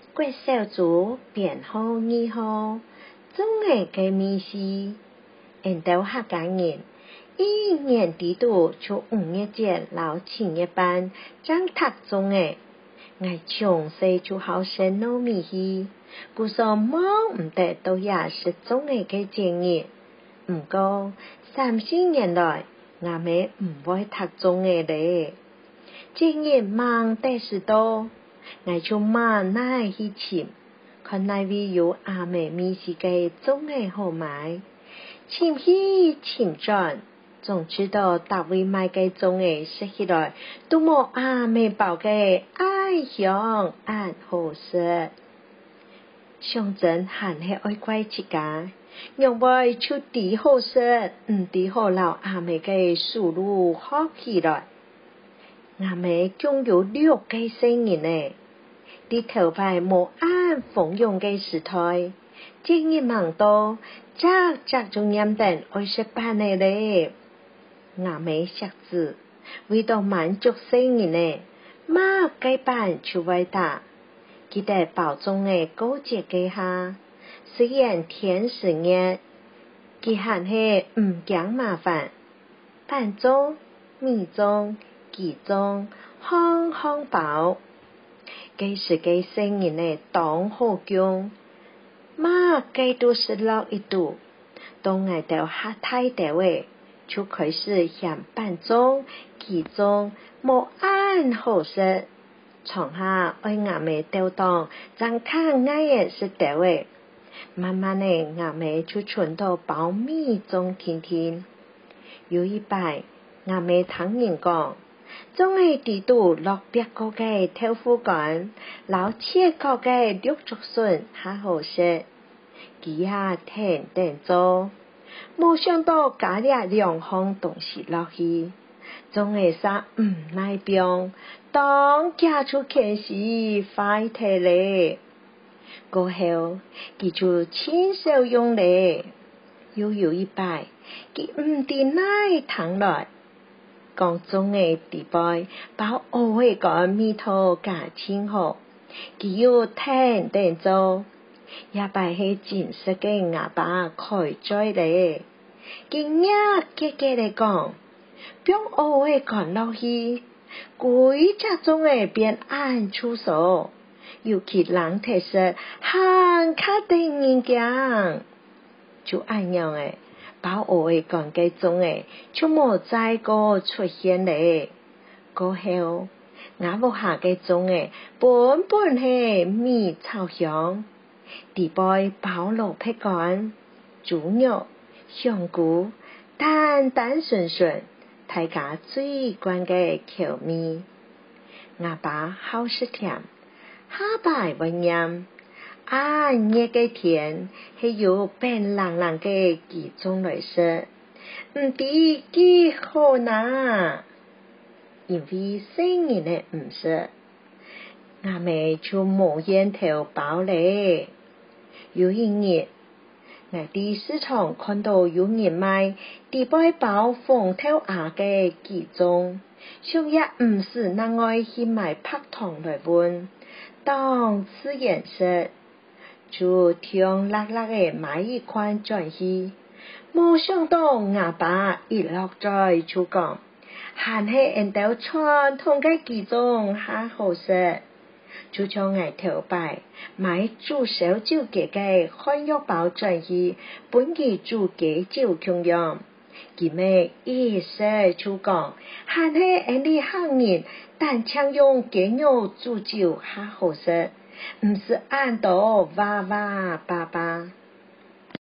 过小组编号2號，總嘅嘅秘事，因兜客家人，一年底度就5月節老7月班，將讀中嘅，我從細就好食糯米稀，故說忙唔得都也是中嘅嘅節日，唔過3-4年來，我咪唔會讀中嘅咧，節日忙得是多。我就慢耐去尋，看哪位有阿妹咪是個種嘅好買，尋去尋轉，總知道大位買個種嘅食起來，都冇阿妹包嘅愛香愛好食。上陣還係愛怪自家，用來就啲好食，唔啲好留阿妹嘅思路學起來。阿妹共有6個生日呢。啲頭牌冇按奉用嘅時代，節日忙到，早就念定愛食飯嘅咧。阿妹識字，為到滿足生日呢，馬雞飯就會打，記得包裝嘅高節嘅下，雖然天時熱，佢還係唔驚麻煩，飯糉、米糉、雞糉，行行包。佢是個生日呢，當好姜，馬雞都是落一度，當我到下太大位，就開始嫌飯糉、雞糉冇按好食，從下愛阿妹吊當，讓看愛嘅是大位，慢慢呢阿妹就傳到包米糉天天。有一擺，阿妹聽人講。總係地度落別個嘅豆腐乾，老切個嘅綠竹筍還好食，佢也天天做，冇想到加了2項東西落去，總係說唔耐病，當家出開始快睇咧，過後佢就親手用咧，又有一擺，佢唔知哪趟來。講中嘅地位，把蚵仔乾米頭加清好，佢又天天做，也擺係真實嘅阿爸開嘴咧。佢呀結結嚟講，將蚵仔乾落去，規隻種嘅變按出手，尤其人體實行卡定人講，就按樣誒。包蚵仔乾嘅種誒，就冇再個出現咧。過後，我無下嘅種誒，本係米炒香，地杯包蘿蔔乾、豬肉、香菇，單純，大家最慣嘅口味。我爸好食甜，下擺會念。熱嘅天，係有變冷嘅幾種來食，唔知幾好呐。因為生日呢唔食，阿妹就冇煙頭包咧。有一日，我喺市場看到有人賣地杯包鳳頭鴨嘅幾種，想也唔是能愛去買白糖來換，當此顏色。就聽辣嘅買一款轉去，冇想到阿爸一落嘴就講，還係人哋傳統嘅幾種還好食，就將我頭擺買煮燒酒嘅漢藥包轉去，本佢煮嘅酒供用，佢咪一食就講，還係人哋行人單槍用雞肉煮酒還好食。唔是按到哇哇爸爸。